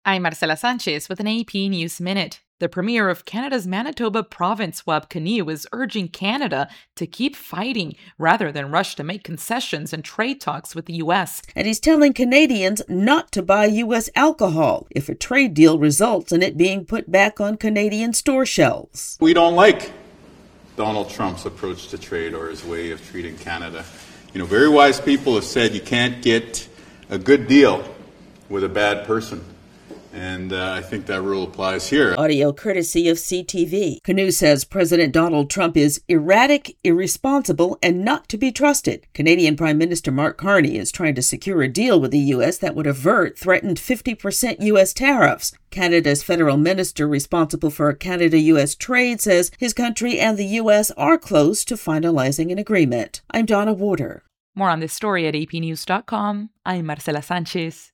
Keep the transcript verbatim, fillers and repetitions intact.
I'm Marcela Sanchez with an A P News Minute. The Premier of Canada's Manitoba province, Wab Kinew, is urging Canada to keep fighting rather than rush to make concessions and trade talks with the U S. And he's telling Canadians not to buy U S alcohol if a trade deal results in it being put back on Canadian store shelves. We don't like Donald Trump's approach to trade or his way of treating Canada. You know, very wise people have said you can't get a good deal with a bad person. And uh, I think that rule applies here. Audio courtesy of C T V. Kinew says President Donald Trump is erratic, irresponsible, and not to be trusted. Canadian Prime Minister Mark Carney is trying to secure a deal with the U S that would avert threatened fifty percent U S tariffs. Canada's federal minister responsible for Canada-U S trade says his country and the U S are close to finalizing an agreement. I'm Donna Warder. More on this story at a p news dot com. I'm Marcela Sanchez.